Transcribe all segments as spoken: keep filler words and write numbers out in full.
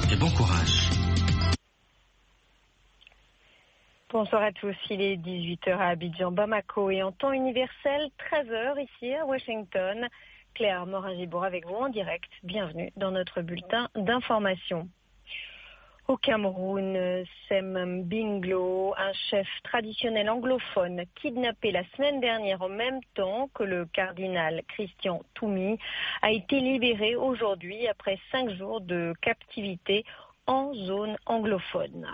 et bon courage. Bonsoir à tous, il est dix-huit heures à Abidjan, Bamako et en temps universel, treize heures ici à Washington. Claire Morin-Gibour avec vous en direct. Bienvenue dans notre bulletin d'information. Au Cameroun, Sem Binglo, un chef traditionnel anglophone, kidnappé la semaine dernière en même temps que le cardinal Christian Toumi, a été libéré aujourd'hui après cinq jours de captivité en zone anglophone.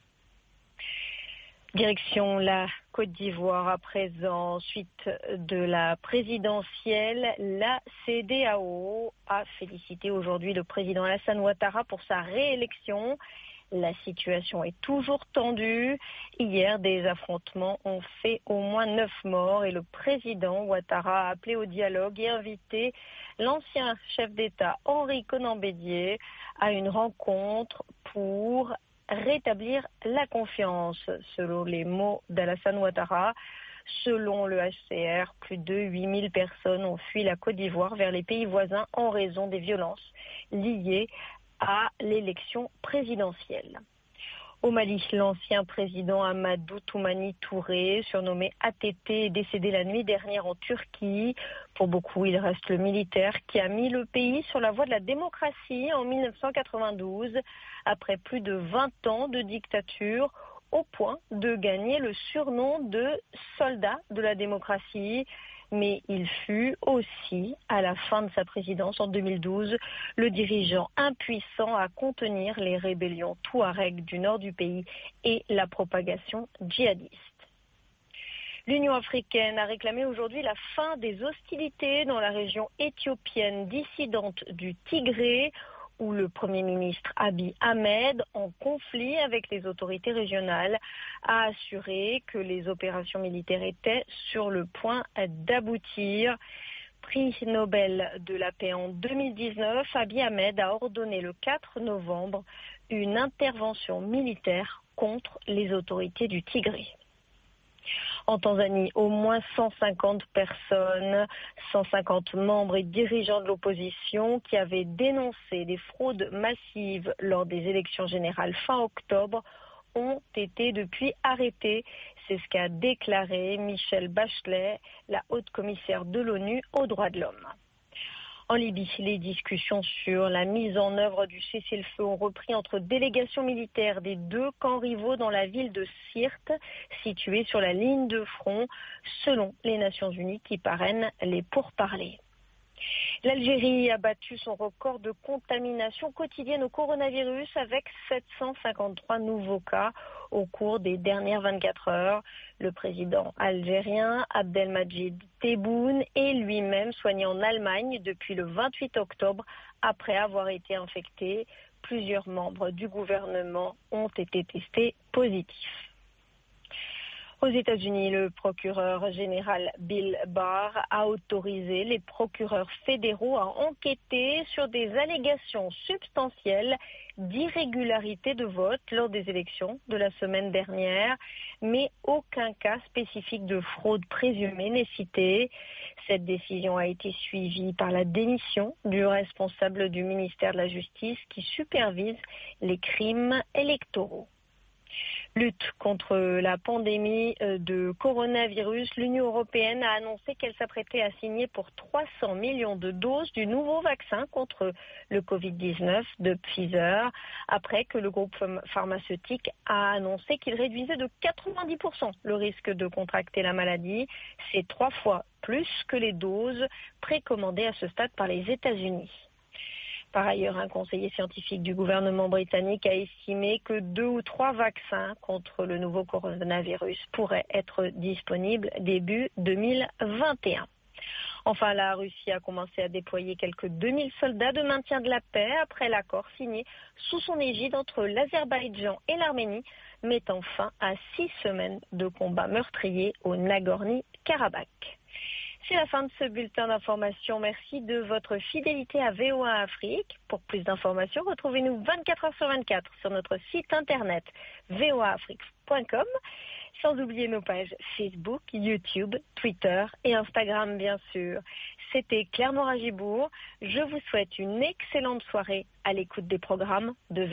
Direction la Côte d'Ivoire à présent, suite de la présidentielle, la C E D E A O a félicité aujourd'hui le président Alassane Ouattara pour sa réélection. La situation est toujours tendue. Hier, des affrontements ont fait au moins neuf morts et le président Ouattara a appelé au dialogue et invité l'ancien chef d'État Henri Konan Bédié à une rencontre pour rétablir la confiance, selon les mots d'Alassane Ouattara. Selon le H C R, plus de huit mille personnes ont fui la Côte d'Ivoire vers les pays voisins en raison des violences liées à l'élection présidentielle. Au Mali, l'ancien président Amadou Toumani Touré, surnommé A T T, est décédé la nuit dernière en Turquie. Pour beaucoup, il reste le militaire qui a mis le pays sur la voie de la démocratie en mille neuf cent quatre-vingt-douze, après plus de vingt ans de dictature, au point de gagner le surnom de soldat de la démocratie. Mais il fut aussi, à la fin de sa présidence en deux mille douze, le dirigeant impuissant à contenir les rébellions touaregs du nord du pays et la propagation djihadiste. L'Union africaine a réclamé aujourd'hui la fin des hostilités dans la région éthiopienne dissidente du Tigré, où le Premier ministre Abiy Ahmed, en conflit avec les autorités régionales, a assuré que les opérations militaires étaient sur le point d'aboutir. Prix Nobel de la paix en deux mille dix-neuf, Abiy Ahmed a ordonné le quatre novembre une intervention militaire contre les autorités du Tigré. En Tanzanie, au moins cent cinquante personnes, cent cinquante membres et dirigeants de l'opposition qui avaient dénoncé des fraudes massives lors des élections générales fin octobre ont été depuis arrêtés. C'est ce qu'a déclaré Michelle Bachelet, la haute commissaire de l'ONU aux droits de l'homme. En Libye, les discussions sur la mise en œuvre du cessez-le-feu ont repris entre délégations militaires des deux camps rivaux dans la ville de Sirte, située sur la ligne de front, selon les Nations Unies qui parrainent les pourparlers. L'Algérie a battu son record de contamination quotidienne au coronavirus avec sept cent cinquante-trois nouveaux cas au cours des dernières vingt-quatre heures. Le président algérien Abdelmadjid Tebboune est lui-même soigné en Allemagne depuis le vingt-huit octobre après avoir été infecté. Plusieurs membres du gouvernement ont été testés positifs. Aux États-Unis, le procureur général Bill Barr a autorisé les procureurs fédéraux à enquêter sur des allégations substantielles d'irrégularité de vote lors des élections de la semaine dernière, mais aucun cas spécifique de fraude présumée n'est cité. Cette décision a été suivie par la démission du responsable du ministère de la Justice qui supervise les crimes électoraux. Lutte contre la pandémie de coronavirus, l'Union européenne a annoncé qu'elle s'apprêtait à signer pour trois cents millions de doses du nouveau vaccin contre le covid dix-neuf de Pfizer, après que le groupe pharmaceutique a annoncé qu'il réduisait de quatre-vingt-dix pour cent le risque de contracter la maladie. C'est trois fois plus que les doses précommandées à ce stade par les États-Unis. Par ailleurs, un conseiller scientifique du gouvernement britannique a estimé que deux ou trois vaccins contre le nouveau coronavirus pourraient être disponibles début deux mille vingt et un. Enfin, la Russie a commencé à déployer quelques deux mille soldats de maintien de la paix après l'accord signé sous son égide entre l'Azerbaïdjan et l'Arménie, mettant fin à six semaines de combats meurtriers au Nagorno-Karabakh. C'est la fin de ce bulletin d'information. Merci de votre fidélité à V O A Afrique. Pour plus d'informations, retrouvez-nous vingt-quatre heures sur vingt-quatre sur notre site internet v o a afrique point com, sans oublier nos pages Facebook, YouTube, Twitter et Instagram, bien sûr. C'était Claire Morin-Gibour. Je vous souhaite une excellente soirée à l'écoute des programmes de